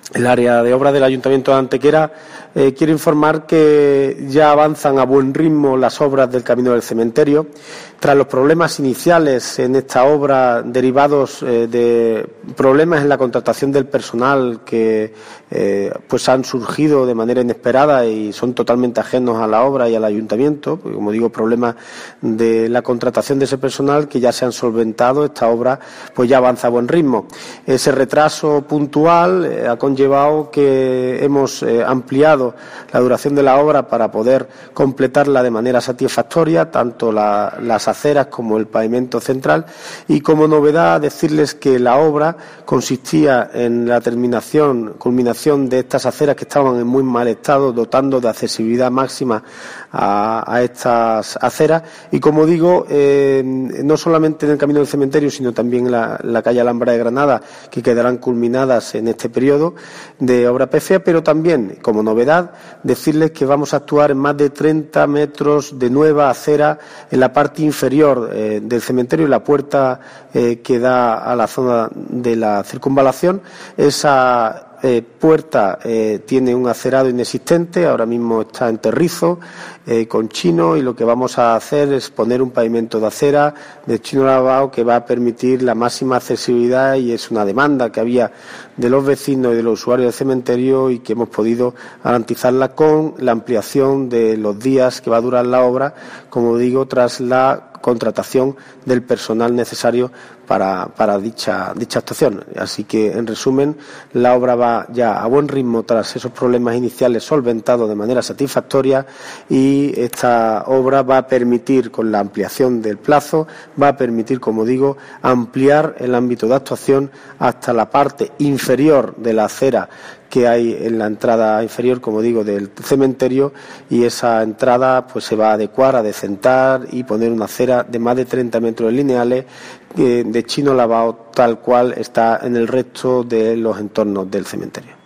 El área de obras del Ayuntamiento de Antequera quiero informar que ya avanzan a buen ritmo las obras del Camino del Cementerio. Tras los problemas iniciales en esta obra derivados de problemas en la contratación del personal que pues han surgido de manera inesperada y son totalmente ajenos a la obra y al Ayuntamiento, porque, como digo, problemas de la contratación de ese personal que ya se han solventado, esta obra pues ya avanza a buen ritmo. Ese retraso puntual ha conllevado que hemos ampliado la duración de la obra para poder completarla de manera satisfactoria, tanto las aceras como el pavimento central, y como novedad decirles que la obra consistía en la culminación de estas aceras que estaban en muy mal estado, dotando de accesibilidad máxima a estas aceras, y como digo, no solamente en el Camino del Cementerio, sino también en la calle Alhambra de Granada, que quedarán culminadas en este periodo de obra PFA, pero también, como novedad, decirles que vamos a actuar en más de 30 metros de nueva acera en la parte inferior del cementerio, y la puerta que da a la zona de la circunvalación. Esa puerta tiene un acerado inexistente, ahora mismo está en terrizo, con chino, y lo que vamos a hacer es poner un pavimento de acera de chino lavado que va a permitir la máxima accesibilidad, y es una demanda que había de los vecinos y de los usuarios del cementerio y que hemos podido garantizarla con la ampliación de los días que va a durar la obra, como digo, tras la contratación del personal necesario para dicha actuación. Así que, en resumen, la obra va ya a buen ritmo tras esos problemas iniciales solventados de manera satisfactoria, y esta obra va a permitir, con la ampliación del plazo, va a permitir, como digo, ampliar el ámbito de actuación hasta la parte inferior de la acera que hay en la entrada inferior, como digo, del cementerio, y esa entrada pues se va a adecuar, a decentar y poner una acera de más de 30 metros lineales de chino lavado, tal cual está en el resto de los entornos del cementerio.